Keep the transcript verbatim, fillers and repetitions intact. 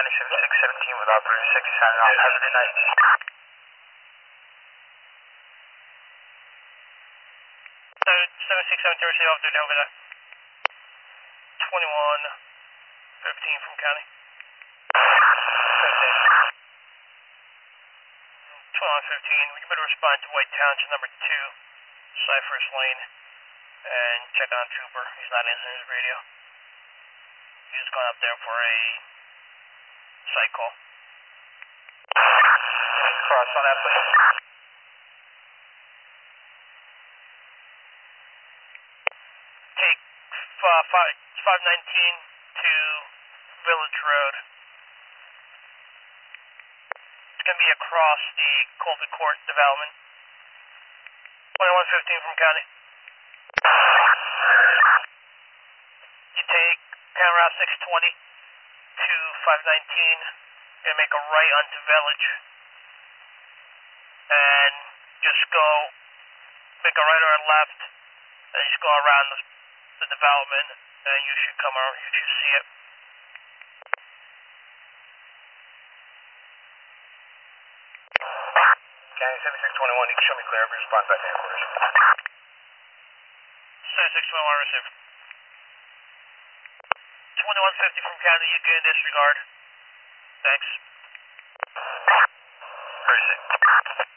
County seventy-six seventeen with operator six signing off. Have a good night. seventy-six seventeen, receive off duty over there. twenty-one fifteen from County. twenty-one fifteen, we can better respond to White Township number two, Cypress Lane, and check on Trooper. He's not answering his radio. He's just going up there for a site call. Cross on that, please. Take uh, five, five nineteen to Village Road. It's going to be across the Colby Court development. twenty-one fifteen from County. You take Town Route six twenty to five nineteen. You're going to make a right onto Village. And just go, make a right or a left, and just go around the, the development, and you should come around, you should see it. County seventy-six twenty-one, you can show me clear, response back to headquarters. seventy-six twenty-one, receive. twenty-one fifty from County, you can disregard. Thanks. Appreciate it.